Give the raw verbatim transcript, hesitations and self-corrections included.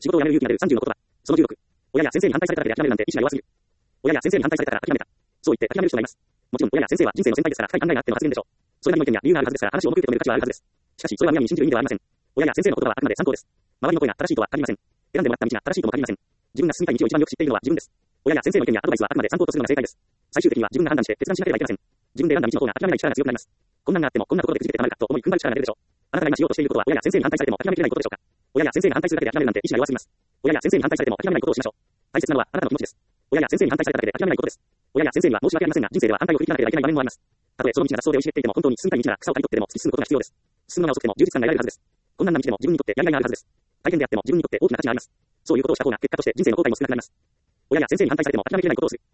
仕事を辞める勇気が出るさんじゅうの言葉。そのじゅうろく。親や先生に反対されただけで諦めるなんて意志が弱すぎる。親や先生に反対されたから諦めた。そう言って諦める人がいます。もちろん親や先生は人生の先輩ですから深い考えがあっての発言でしょう。それなりの意見や理由があるはずですから話を重く受け止める価値はあるはずです。しかしそれはむやみに信じる意味ではありません。親や先生の言葉はあくまで参考です。周りの声が正しいとは限りません。選んでもらった道が正しいとも限りません。自分が進みたい道を一番よく知っているのは自分です。親や先生の意見やアドバイスはあくまで参考とするのが正解です。最終的には自分が判断して決断しなければいけません。自分で選んだ道の方が諦めない力が強くなります。困難があってもこんなところでくじけてたまるかと思い踏ん張る力が出るでしょう。あなたが今しようとしていることは親や先生に反対されても諦めきれないことでしょうか。親や先生に反対するだけで諦めるなんて意志が弱すぎます。親や先生に反対されても諦めないことをしましょう。大切なのはあなたの気持ちです。親や先生に反対されただけで諦めないことです。親や先生には申し訳ありませんが人生では反対を振り切らなければいけない場面もあります。たとえその道が雑草で生い茂っていても本当に進みたい道なら草を刈り取ってでも突き進むことが必要です。進むのが遅くても充実感が得られるはずです。困難な道でも自分にとってやりがいがあるはずです。大変であっても自分にとって大きな価値があります。そういうことをした方が結果として人生の後悔も少なくなります。親や先生に反対されても諦めきれないことをする。